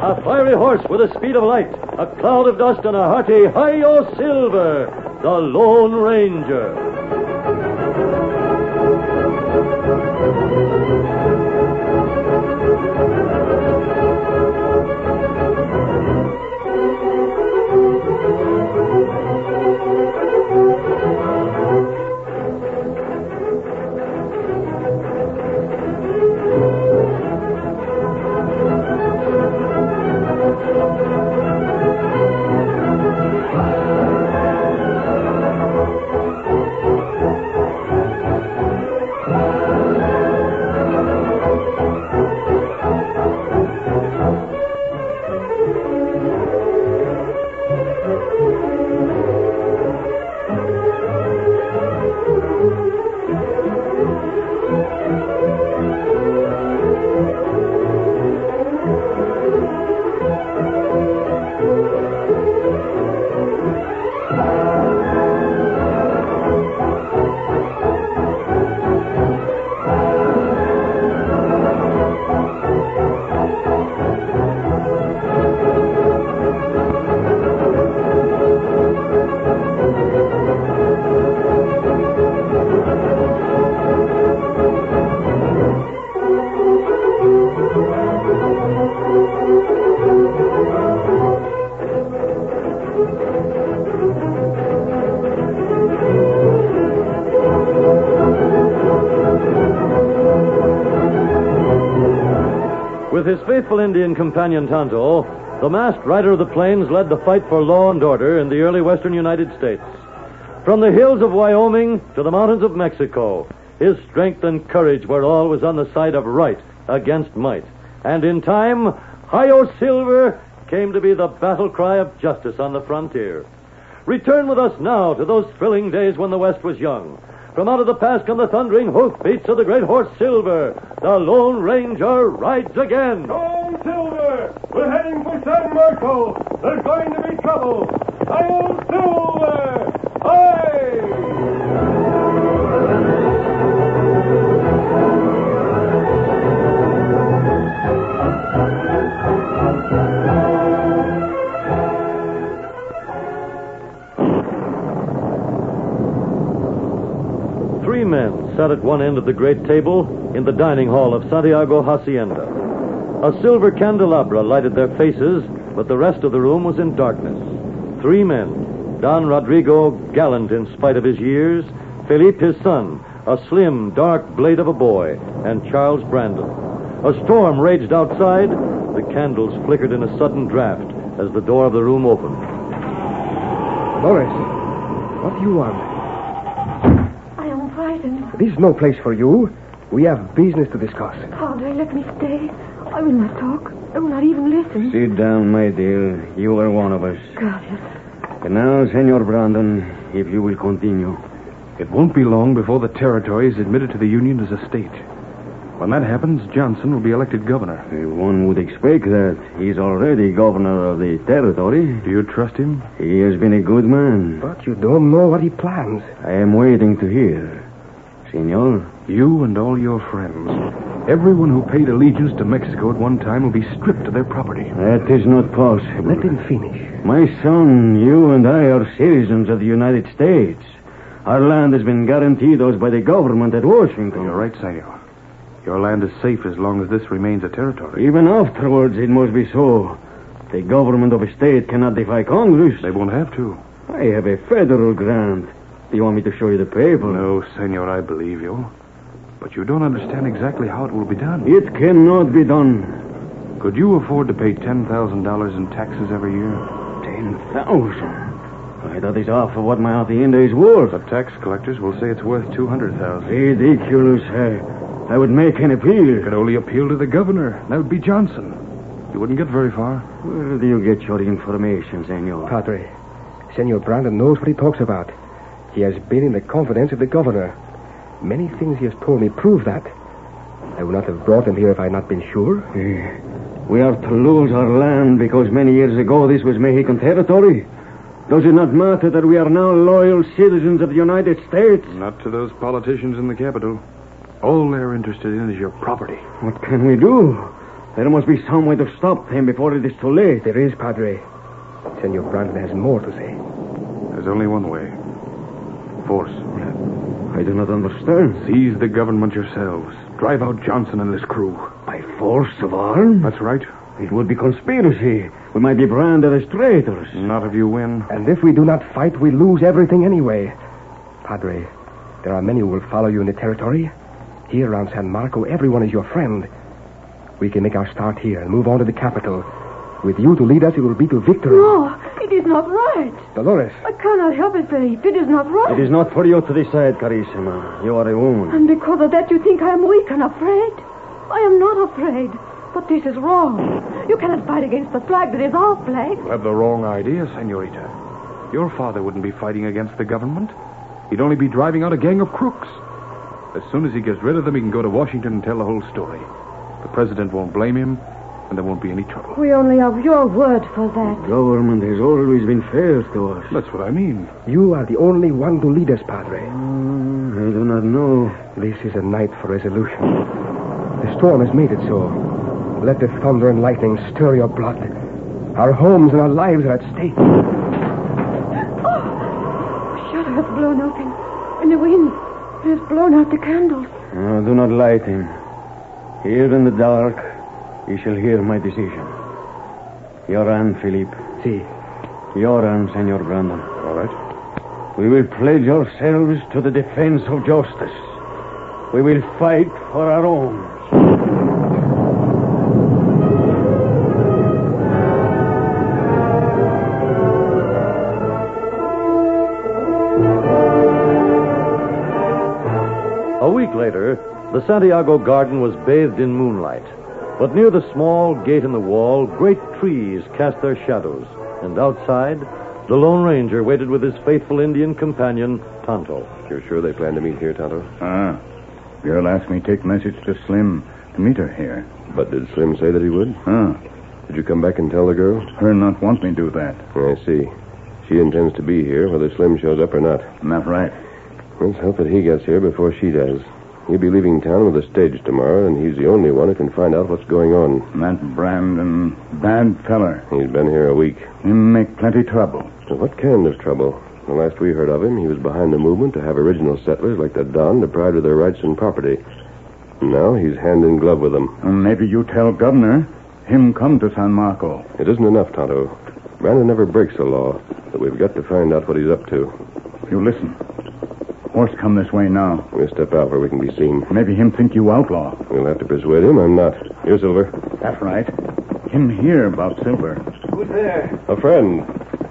A fiery horse with the speed of light, a cloud of dust, and a hearty Hi-Yo Silver, the Lone Ranger. With his faithful Indian companion Tonto, the masked rider of the plains led the fight for law and order in the early western United States. From the hills of Wyoming to the mountains of Mexico, his strength and courage were always on the side of right against might. And in time, Hi-Yo Silver came to be the battle cry of justice on the frontier. Return with us now to those thrilling days when the West was young. From out of the past come the thundering hoofbeats of the great horse Silver. The Lone Ranger rides again. Go, Silver! We're heading for San Marco. There's going to be trouble. Hi-Yo Silver! Hi! 3 men sat at one end of the great table in the dining hall of Santiago Hacienda. A silver candelabra lighted their faces, but the rest of the room was in darkness. 3 men. Don Rodrigo, gallant in spite of his years. Felipe, his son, a slim, dark blade of a boy. And Charles Brandon. A storm raged outside. The candles flickered in a sudden draft as the door of the room opened. Dolores, what do you want? This is no place for you. We have business to discuss. Padre, let me stay. I will not talk. I will not even listen. Sit down, my dear. You are one of us. Gracias. And now, Senor Brandon, if you will continue. It won't be long before the territory is admitted to the Union as a state. When that happens, Johnson will be elected governor. One would expect that. He's already governor of the territory. Do you trust him? He has been a good man. But you don't know what he plans. I am waiting to hear. Senor? You and all your friends. Everyone who paid allegiance to Mexico at one time will be stripped of their property. That is not possible. Let him finish. My son, you and I are citizens of the United States. Our land has been guaranteed us by the government at Washington. You're right, Senor. Your land is safe as long as this remains a territory. Even afterwards, it must be so. The government of a state cannot defy Congress. They won't have to. I have a federal grant. Do you want me to show you the paper? No, Senor, I believe you. But you don't understand exactly how it will be done. It cannot be done. Could you afford to pay $10,000 in taxes every year? 10,000? Why, that is half of what my hacienda is worth. The tax collectors will say it's worth $200,000. Ridiculous. I would make an appeal. You could only appeal to the governor. That would be Johnson. You wouldn't get very far. Where do you get your information, Senor? Padre, Senor Brandon knows what he talks about. He has been in the confidence of the governor. Many things he has told me prove that. I would not have brought him here if I had not been sure. We are to lose our land because many years ago this was Mexican territory. Does it not matter that we are now loyal citizens of the United States? Not to those politicians in the capital. All they're interested in is your property. What can we do? There must be some way to stop them before it is too late. There is, Padre. Senor Brandon has more to say. There's only one way. Force. I do not understand. Seize the government yourselves. Drive out Johnson and his crew. By force of arms? That's right. It would be conspiracy. We might be branded as traitors. Not if you win. And if we do not fight, we lose everything anyway. Padre, there are many who will follow you in the territory. Here around San Marco, everyone is your friend. We can make our start here and move on to the capital. With you to lead us, it will be to victory. No, it is not right. Dolores. I cannot help it, Felipe. It is not right. It is not for you to decide, Carissima. You are a woman. And because of that, you think I am weak and afraid? I am not afraid. But this is wrong. You cannot fight against the flag that is our flag. You have the wrong idea, Senorita. Your father wouldn't be fighting against the government. He'd only be driving out a gang of crooks. As soon as he gets rid of them, he can go to Washington and tell the whole story. The president won't blame him, and there won't be any trouble. We only have your word for that. The government has always been fair to us. That's what I mean. You are the only one to lead us, Padre. I do not know. This is a night for resolution. The storm has made it so. Let the thunder and lightning stir your blood. Our homes and our lives are at stake. Oh, the shutter has blown open. And the wind has blown out the candles. Do not light him. Here in the dark, you shall hear my decision. Your hand, Philippe. See. Your hand, Senor Brandon. All right. We will pledge ourselves to the defense of justice. We will fight for our own. A week later, the Santiago garden was bathed in moonlight. But near the small gate in the wall, great trees cast their shadows. And outside, the Lone Ranger waited with his faithful Indian companion, Tonto. You're sure they plan to meet here, Tonto? Girl asked me to take message to Slim to meet her here. But did Slim say that he would? Did you come back and tell the girl? Her not want me do that. I see. She intends to be here, whether Slim shows up or not. Not right. Let's hope that he gets here before she does. He'll be leaving town with a stage tomorrow, and he's the only one who can find out what's going on. That Brandon, bad feller. He's been here a week. Him make plenty trouble. Well, what kind of trouble? The last we heard of him, he was behind the movement to have original settlers like the Don deprived of their rights and property. Now he's hand in glove with them. Maybe you tell Governor him come to San Marco. It isn't enough, Tonto. Brandon never breaks the law, but we've got to find out what he's up to. You listen. Horse come this way now. We'll step out where we can be seen. Maybe him think you outlaw. We'll have to persuade him. I'm not. Here, Silver. That's right. Him hear about Silver. Who's there? A friend.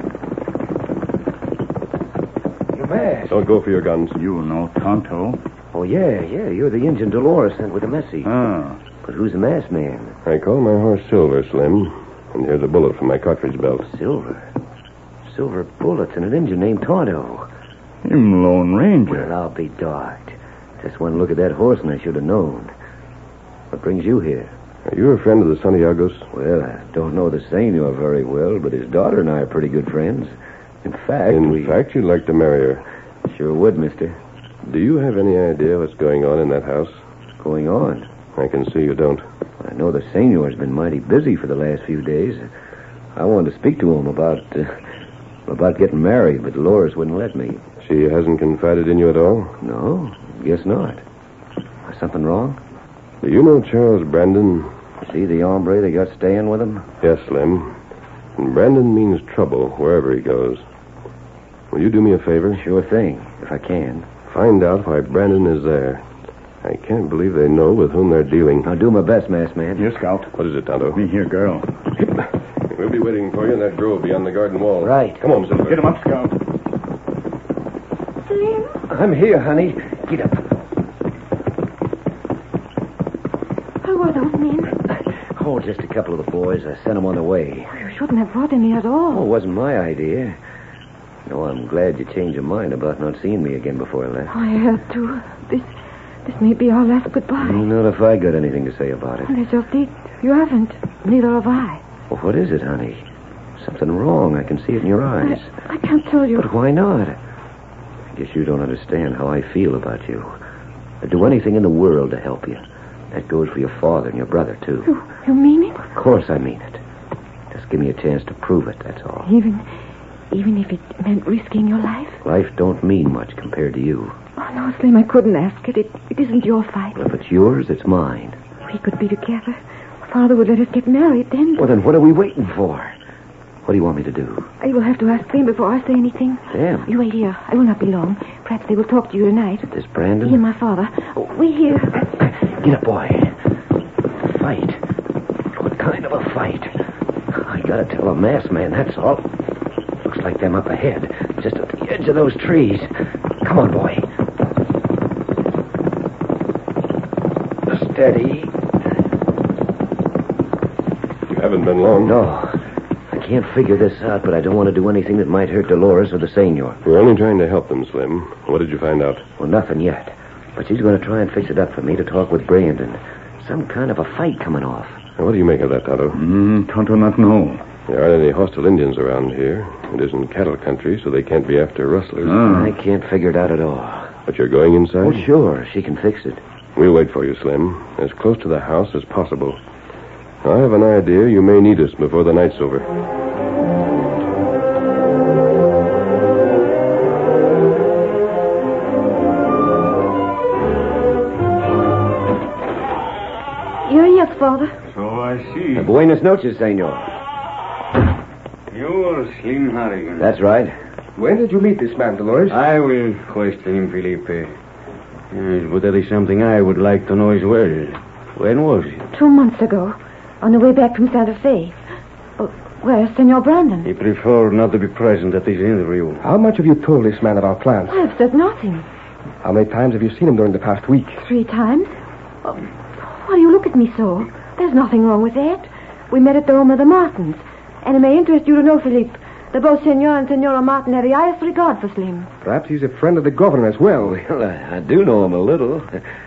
You're masked. Don't go for your guns. You know Tonto. Oh, yeah. You're the Injun Dolores sent with a message. But who's the masked man? I call my horse Silver, Slim. And here's a bullet from my cartridge belt. Silver. Silver bullets and an Injun named Tonto. Him Lone Ranger. Well, I'll be dogged. Just one look at that horse and I should have known. What brings you here? Are you a friend of the Santiagos? Well, I don't know the Senor very well, but his daughter and I are pretty good friends. In fact, you'd like to marry her. Sure would, mister. Do you have any idea what's going on in that house? Going on? I can see you don't. I know the Senor's been mighty busy for the last few days. I wanted to speak to him about getting married, but Dolores wouldn't let me. She hasn't confided in you at all? No, guess not. Something wrong? Do you know Charles Brandon? See the hombre they got staying with him? Yes, Slim. And Brandon means trouble wherever he goes. Will you do me a favor? Sure thing, if I can. Find out why Brandon is there. I can't believe they know with whom they're dealing. I'll do my best, masked man. Here, Scout. What is it, Tonto? Me here, girl. We'll be waiting for you in that grove beyond the garden wall. Right. Come on, Silver. Get him up, Scout. Slim? I'm here, honey. Get up. Who are those men? Oh, just a couple of the boys. I sent them on their way. You shouldn't have brought them here at all. Oh, it wasn't my idea. No, I'm glad you changed your mind about not seeing me again before I left. I have to. This may be our last goodbye. Not if I got anything to say about it. Unless you haven't. Neither have I. Well, what is it, honey? Something wrong. I can see it in your eyes. I can't tell you. But why not? I guess you don't understand how I feel about you. I'd do anything in the world to help you. That goes for your father and your brother, too. You mean it? Of course I mean it. Just give me a chance to prove it, that's all. Even if it meant risking your life? Life don't mean much compared to you. Oh, no, Slim, I couldn't ask it. It isn't your fight. Well, if it's yours, it's mine. We could be together. Father would let us get married then. Well, then what are we waiting for? What do you want me to do? I will have to ask Slim before I say anything. Damn. You wait here. I will not be long. Perhaps they will talk to you tonight. This Brandon? He and my father. We here. Get up, boy. Fight. What kind of a fight? I gotta tell a masked man, that's all. Looks like them up ahead, just at the edge of those trees. Come on, boy. Steady. You haven't been long. No. I can't figure this out, but I don't want to do anything that might hurt Dolores or the senor. We're only trying to help them, Slim. What did you find out? Well, nothing yet. But she's going to try and fix it up for me to talk with Brandon. Some kind of a fight coming off. Now, what do you make of that, Tonto? Tonto not know. There aren't any hostile Indians around here. It isn't cattle country, so they can't be after rustlers. I can't figure it out at all. But you're going inside? Oh, sure. She can fix it. We'll wait for you, Slim. As close to the house as possible. I have an idea you may need us before the night's over. Yes, Father. So I see. Buenas noches, senor. You're Slim Harrigan. That's right. When did you meet this man, Dolores? I will question him, Felipe. Yes, but there is something I would like to know as well. When was it? 2 months ago, on the way back from Santa Fe. Oh, where's Senor Brandon? He preferred not to be present at this interview. How much have you told this man of our plans? I have said nothing. How many times have you seen him during the past week? 3 times. Oh, why do you look at me so? There's nothing wrong with that. We met at the home of the Martins. And it may interest you to know, Philippe, that both Senor and Senora Martin have the highest regard for Slim. Perhaps he's a friend of the governor as well. Well, I do know him a little.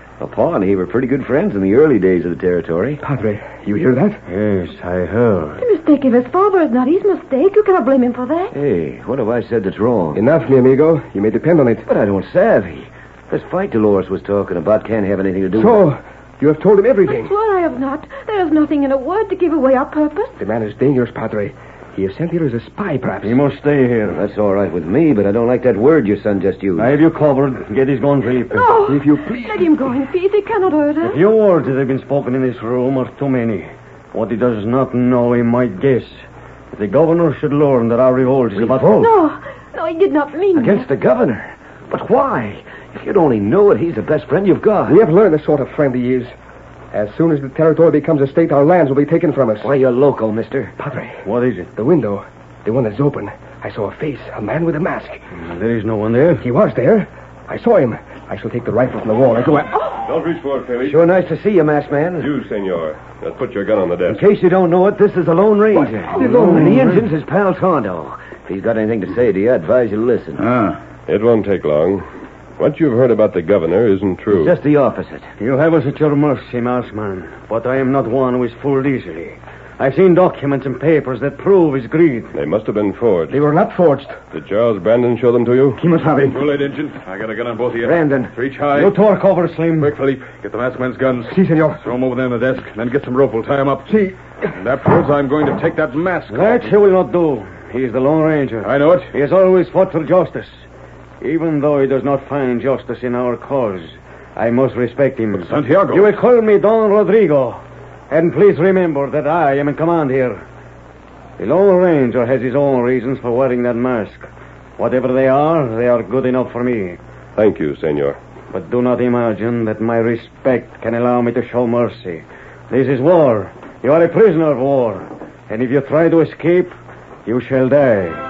Pa and he were pretty good friends in the early days of the territory. Padre, you hear that? Yes, I heard. The mistake of his father is not his mistake. You cannot blame him for that. Hey, what have I said that's wrong? Enough, mi amigo. You may depend on it. But I don't savvy. This fight Dolores was talking about can't have anything to do with So, you have told him everything. I swear I have not. There is nothing in a word to give away our purpose. The man is dangerous, Padre. He is sent here as a spy, perhaps. He must stay here. That's all right with me, but I don't like that word your son just used. I have you covered. Get his gun, Felipe. No. If you please. Let him go in peace. He cannot hurt us. A few words that have been spoken in this room are too many. What he does not know, he might guess. If the governor should learn that our revolt is about... No, he did not mean Against the governor? But why? If you'd only know it, he's the best friend you've got. We have learned the sort of friend he is. As soon as the territory becomes a state, our lands will be taken from us. Why, you're loco, mister. Padre, What is it? the window, the one that's open. I saw a face, a man with a mask. There is no one there. He was there. I saw him. I shall take the rifle from the wall and go out. Don't reach for it, Philly. Sure nice to see you, masked man. You, senor. Now put your gun on the In desk. case you don't know it, this is the Lone Ranger. The Lone And the Ranger? engine's his pal Tondo. If he's got anything to say to you, I advise you to listen. It won't take long. What you've heard about the governor isn't true. Just the opposite. You have us at your mercy, Marsman. But I am not one who is fooled easily. I've seen documents and papers that prove his greed. They must have been forged. They were not forged. Did Charles Brandon show them to you? He must have it. Too late, Injun. I got a gun on both of you. Brandon. Reach high. You talk over, Slim. Quick, Philippe. Get the masked man's guns. Si, senor. Throw them over there on the desk. Then get some rope. We'll tie him up. Si. And afterwards, I'm going to take that mask That off. he will not do. He is the Lone Ranger. I know it. He has always fought for justice. Even though he does not find justice in our cause, I must respect him. But Santiago. You will call me Don Rodrigo. And please remember that I am in command here. The Lone Ranger has his own reasons for wearing that mask. Whatever they are good enough for me. Thank you, senor. But do not imagine that my respect can allow me to show mercy. This is war. You are a prisoner of war. And if you try to escape, you shall die.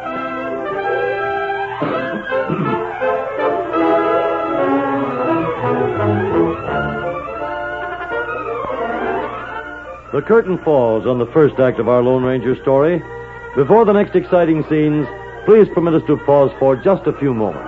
The curtain falls on the first act of our Lone Ranger story. Before the next exciting scenes, please permit us to pause for just a few moments.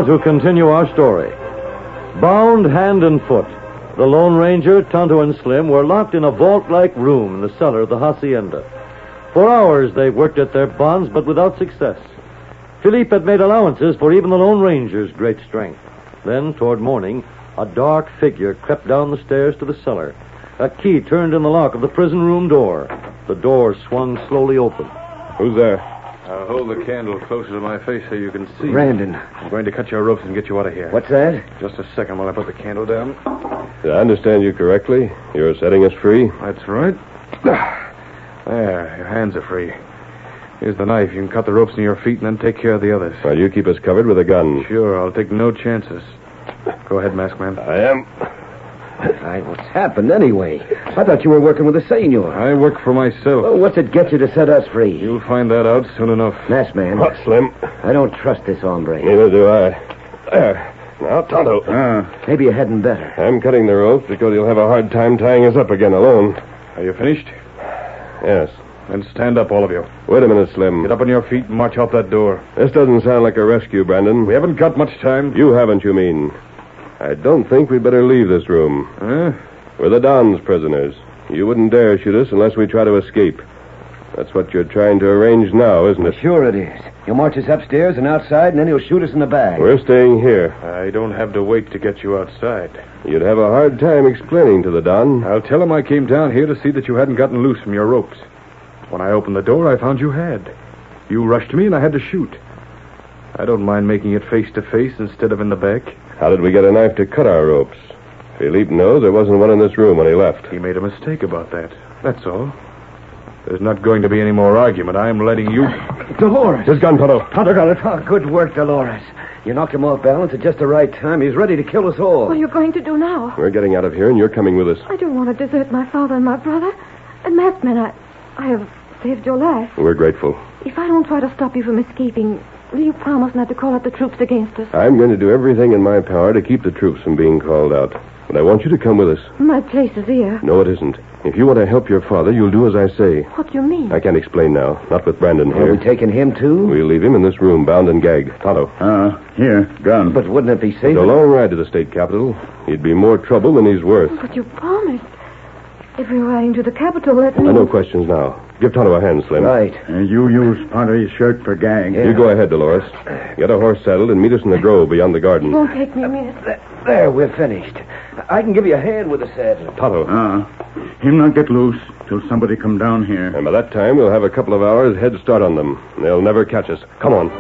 now to continue our story. Bound hand and foot, the Lone Ranger, Tonto, and Slim were locked in a vault-like room in the cellar of the hacienda. For hours they worked at their bonds, but without success. Philippe had made allowances for even the Lone Ranger's great strength. Then, toward morning, a dark figure crept down the stairs to the cellar. A key turned in the lock of the prison room door. The door swung slowly open. Who's there? I'll hold the candle closer to my face so you can see. Brandon. I'm going to cut your ropes and get you out of here. What's that? Just a second while I put the candle down. Did I understand you correctly? You're setting us free? That's right. There, your hands are free. Here's the knife. You can cut the ropes in your feet and then take care of the others. While you keep us covered with a gun. Sure, I'll take no chances. Go ahead, masked man. I am. What's happened anyway? I thought you were working with the senor. I work for myself. Well, what's it get you to set us free? You'll find that out soon enough. Masked man. What, Slim? I don't trust this hombre. Neither do I. There. Now, Tonto. Maybe you hadn't better. I'm cutting the ropes because you'll have a hard time tying us up again alone. Are you finished? Yes. Then stand up, all of you. Wait a minute, Slim. Get up on your feet and march out that door. This doesn't sound like a rescue, Brandon. We haven't got much time. You haven't, you mean. I don't think we'd better leave this room. Huh? We're the Don's prisoners. You wouldn't dare shoot us unless we try to escape. That's what you're trying to arrange now, isn't it? Sure it is. He'll march us upstairs and outside, and then he'll shoot us in the back. We're staying here. I don't have to wait to get you outside. You'd have a hard time explaining to the Don. I'll tell him I came down here to see that you hadn't gotten loose from your ropes. When I opened the door, I found you had. You rushed me, and I had to shoot. I don't mind making it face to face instead of in the back. How did we get a knife to cut our ropes? Philippe knows there wasn't one in this room when he left. He made a mistake about that. That's all. There's not going to be any more argument. I'm letting you... Dolores! His gun, Tonto. Tonto got it. Oh, good work, Dolores. You knocked him off balance at just the right time. He's ready to kill us all. What are you going to do now? We're getting out of here, and you're coming with us. I don't want to desert my father and my brother. And masked man, I have saved your life. We're grateful. If I don't try to stop you from escaping, will you promise not to call out the troops against us? I'm going to do everything in my power to keep the troops from being called out. But I want you to come with us. My place is here. No, it isn't. If you want to help your father, you'll do as I say. What do you mean? I can't explain now. Not with Brandon here. Are we taking him, too? We'll leave him in this room, bound and gagged. Tonto. Here, gun. But wouldn't it be safe? It's a long ride to the state capital. He'd be more trouble than he's worth. But you promised. If we're riding to the capital, that means... No questions now. Give Tonto a hand, Slim. Right. You use Padre's shirt for gag. You go ahead, Dolores. Get a horse saddled and meet us in the grove beyond the garden. It won't take me a minute. There, we're finished. I can give you a hand with the saddle. Tonto. Him not get loose till somebody come down here. And by that time, we'll have a couple of hours head start on them. They'll never catch us. Come on.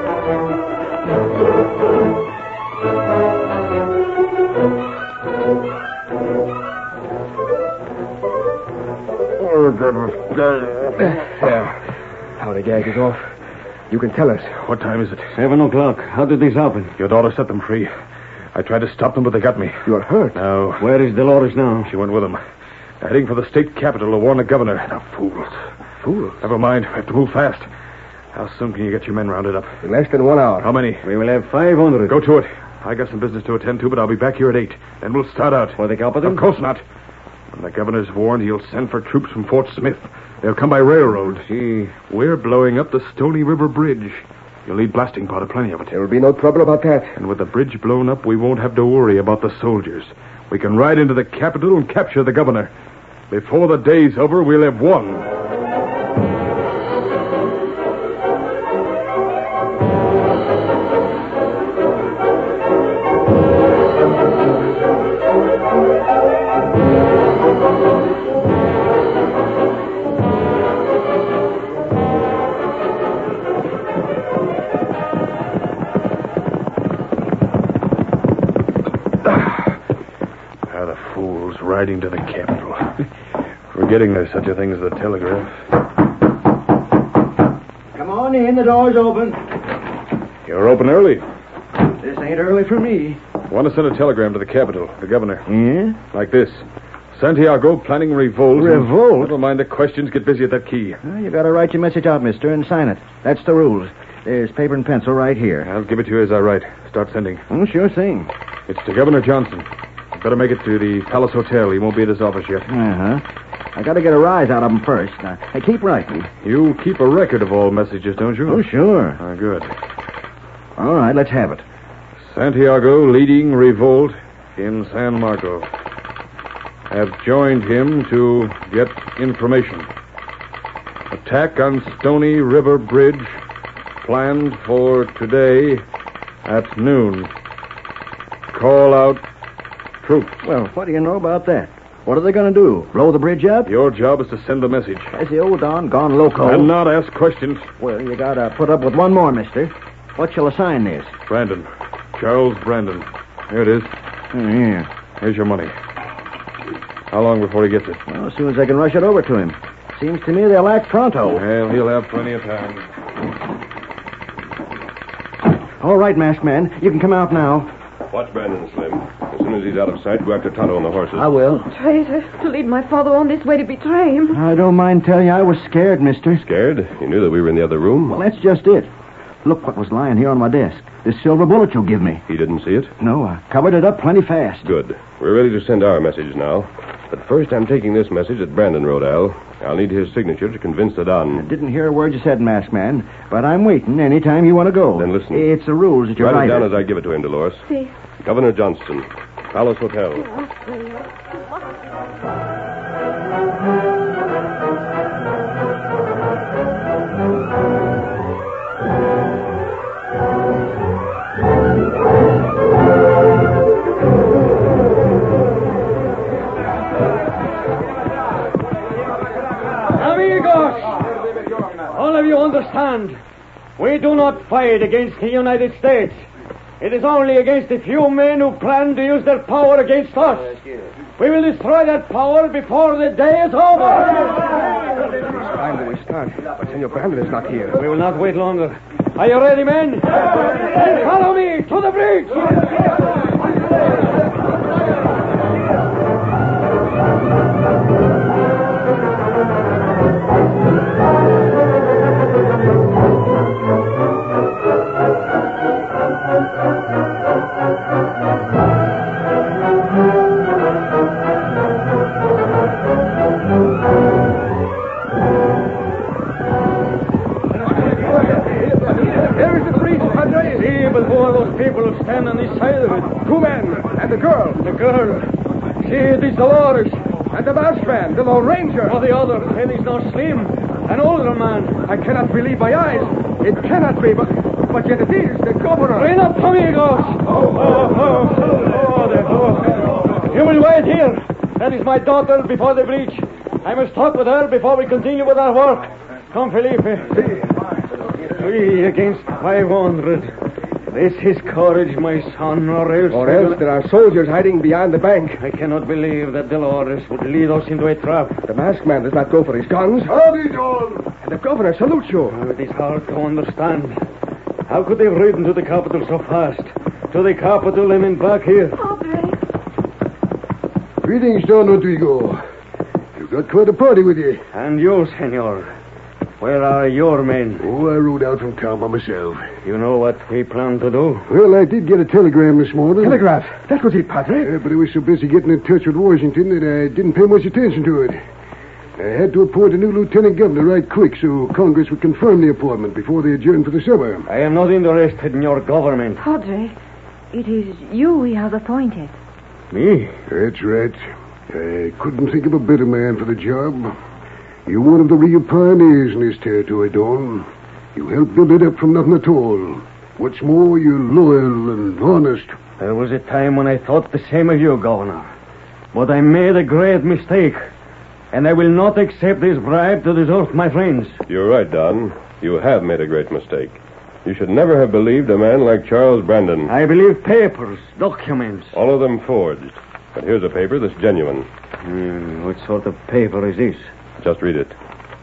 There. Now the gag is off. You can tell us. What time is it? 7 o'clock. How did this happen? Your daughter set them free. I tried to stop them, but they got me. You're hurt. No. Where is Dolores now? She went with them. Heading for the state capital to warn the governor. Now, fools. Fools. Never mind. We have to move fast. How soon can you get your men rounded up? In less than 1 hour. How many? We will have 500. Go to it. I got some business to attend to, but I'll be back here at 8. Then we'll start out. For the capital? Of course not. When the governor's warned, he'll send for troops from Fort Smith. They'll come by railroad. See. We're blowing up the Stony River Bridge. You'll need blasting powder, plenty of it. There will be no trouble about that. And with the bridge blown up, we won't have to worry about the soldiers. We can ride into the capital and capture the governor. Before the day's over, we'll have won. Riding to the capital. Forgetting there's such a thing as the telegraph. Come on in, the door's open. You're open early. This ain't early for me. Want to send a telegram to the capital, the governor. Yeah? Like this. Santiago planning revolt. Revolt? Never mind the questions. Get busy at that key. Well, you gotta write your message out, mister, and sign it. That's the rules. There's paper and pencil right here. I'll give it to you as I write. Start sending. Oh, sure thing. It's to Governor Johnson. Better make it to the Palace Hotel. He won't be at his office yet. Uh-huh. I gotta get a rise out of him first. Now, hey, keep writing. You keep a record of all messages, don't you? Oh, sure. Good. All right, let's have it. Santiago leading revolt in San Marco. Have joined him to get information. Attack on Stony River Bridge planned for today at noon. Call out troops. Well, what do you know about that? What are they going to do? Blow the bridge up? Your job is to send the message. Has the old Don gone loco? And not ask questions. Well, you got to put up with one more, mister. What shall I sign this? Brandon. Charles Brandon. Here it is. Yeah. Here's your money. How long before he gets it? Well, as soon as I can rush it over to him. Seems to me they'll act pronto. Well, he'll have plenty of time. All right, masked man. You can come out now. Watch Brandon, Slim. As soon as he's out of sight, go after Tonto and the horses. I will. Traitor, to lead my father on this way to betray him. I don't mind telling you I was scared, mister. Scared? You knew that we were in the other room? Well, that's just it. Look what was lying here on my desk. This silver bullet you give me. He didn't see it? No, I covered it up plenty fast. Good. We're ready to send our message now. But first, I'm taking this message that Brandon wrote, Al. I'll need his signature to convince the Don. I didn't hear a word you said, masked man, but I'm waiting any time you want to go. Then listen. It's the rules that you're Write it down writing. as I give it to him, Dolores. See. Governor Johnston, Palace Hotel. Amigos, all of you understand, we do not fight against the United States. It is only against a few men who plan to use their power against us. We will destroy that power before the day is over. It's time that we start. But Senor Brandon is not here. We will not wait longer. Are you ready, men? Then follow me to the bridge. Stand on this side of it. Two men and the girl. The girl. See, it is Dolores. And the masked man, the Lone Ranger. Oh, the other. It is not Slim. An older man. I cannot believe my eyes. It cannot be, but yet it is the governor. Bring up, amigos. You will wait here. That is my daughter before the breach. I must talk with her before we continue with our work. Come, Felipe. 3 against 500. This is courage, my son, or else there are soldiers hiding behind the bank. I cannot believe that Dolores would lead us into a trap. The masked man does not go for his guns. Howdy, John. And the governor salutes you. Oh, it is hard to understand. How could they have ridden to the capital so fast? To the capital and then back here? Padre. Greetings, Don Rodrigo. You've got quite a party with you. And you, senor. Where are your men? Oh, I rode out from town by myself. You know what we plan to do? Well, I did get a telegram this morning. Telegraph. That was it, Padre. But I was so busy getting in touch with Washington that I didn't pay much attention to it. I had to appoint a new lieutenant governor right quick so Congress would confirm the appointment before they adjourn for the summer. I am not interested in your government. Padre, it is you we have appointed. Me? That's right. I couldn't think of a better man for the job. You're one of the real pioneers in this territory, Don. You helped build it up from nothing at all. What's more, you're loyal and honest. There was a time when I thought the same of you, Governor. But I made a great mistake. And I will not accept this bribe to desert my friends. You're right, Don. You have made a great mistake. You should never have believed a man like Charles Brandon. I believe papers, documents. All of them forged. But here's a paper that's genuine. What sort of paper is this? Just read it.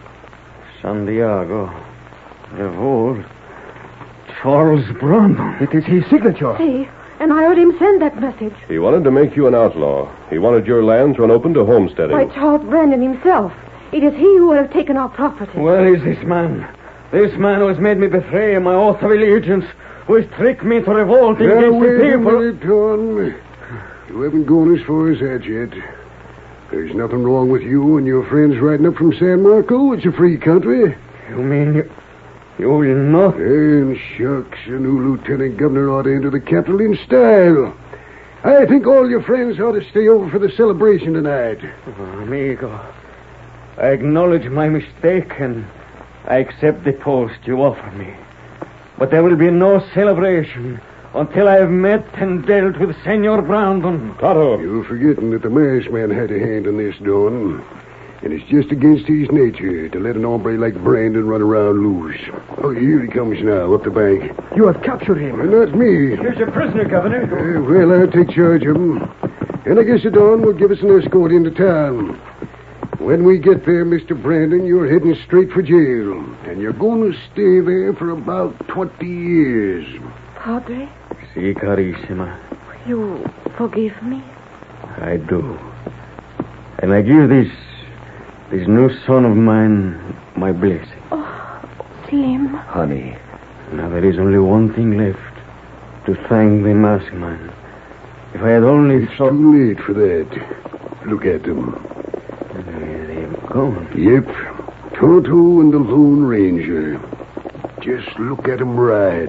Santiago. Revolt. Charles Brandon. It is his signature. See, and I heard him send that message. He wanted to make you an outlaw. He wanted your land thrown open to homesteading. By Charles Brandon himself. It is he who would have taken our property. Where is this man? This man who has made me betray my oath of allegiance, who has tricked me to revolt against the wait a people. minute, Don. You haven't gone as far as that yet. There's nothing wrong with you and your friends riding up from San Marco. It's a free country. You mean You will not? And shucks, a new lieutenant governor ought to enter the capital in style. I think all your friends ought to stay over for the celebration tonight. Amigo, I acknowledge my mistake and I accept the post you offer me. But there will be no celebration until I have met and dealt with Senor Brandon. Tonto. You're forgetting that the masked man had a hand in this, Don. And it's just against his nature to let an hombre like Brandon run around loose. Oh, here he comes now, up the bank. You have captured him. Not me. Here's your prisoner, Governor. Well, I'll take charge of him. And I guess the Don will give us an escort into town. When we get there, Mr. Brandon, you're heading straight for jail. And you're going to stay there for about 20 years. Padre, Si, carissima. you forgive me? I do. And I give this new son of mine my blessing. Oh, Slim. Honey. Now there is only one thing left. To thank the masked man. If I had only thought... Too late for that. Look at them. They've gone. Yep. Tonto and the Lone Ranger. Just look at them ride.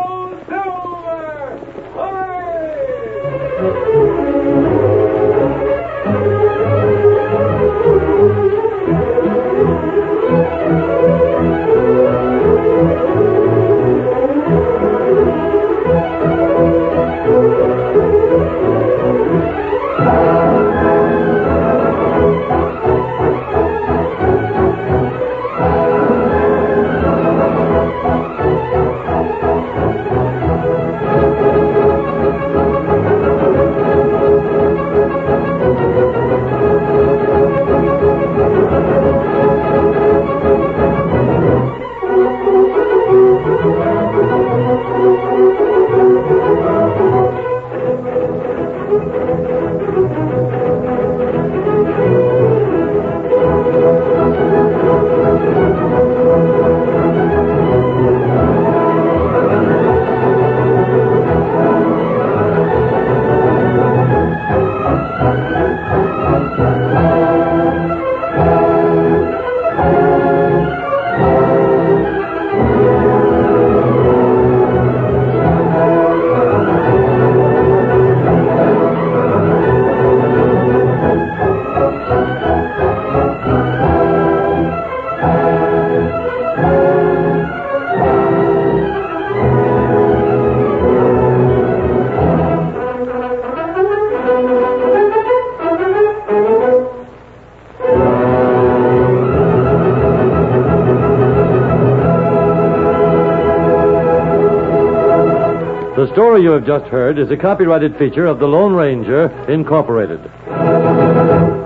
The story you have just heard is a copyrighted feature of the Lone Ranger, Incorporated.